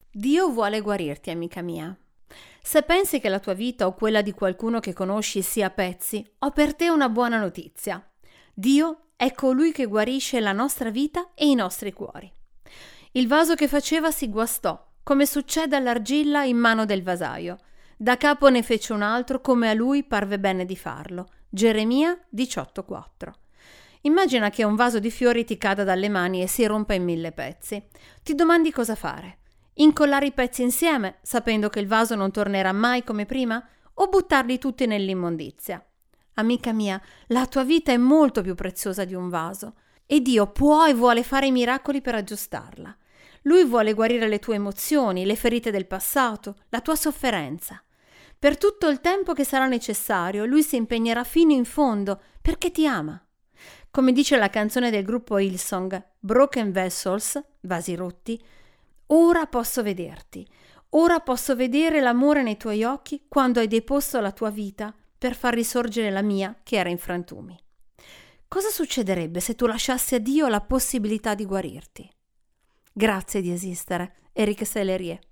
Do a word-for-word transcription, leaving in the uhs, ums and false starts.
Dio vuole guarirti, amica mia. Se pensi che la tua vita o quella di qualcuno che conosci sia a pezzi, ho per te una buona notizia. Dio è colui che guarisce la nostra vita e i nostri cuori. Il vaso che faceva si guastò, come succede all'argilla in mano del vasaio. Da capo ne fece un altro come a lui parve bene di farlo. Geremia diciotto quattro. Immagina che un vaso di fiori ti cada dalle mani e si rompa in mille pezzi. Ti domandi cosa fare? Incollare i pezzi insieme, sapendo che il vaso non tornerà mai come prima, o buttarli tutti nell'immondizia? Amica mia, la tua vita è molto più preziosa di un vaso e Dio può e vuole fare i miracoli per aggiustarla. Lui vuole guarire le tue emozioni, le ferite del passato, la tua sofferenza. Per tutto il tempo che sarà necessario, Lui si impegnerà fino in fondo perché ti ama. Come dice la canzone del gruppo Hillsong, Broken Vessels, vasi rotti, ora posso vederti, ora posso vedere l'amore nei tuoi occhi quando hai deposto la tua vita per far risorgere la mia che era in frantumi. Cosa succederebbe se tu lasciassi a Dio la possibilità di guarirti? Grazie di esistere, Eric Sellerie.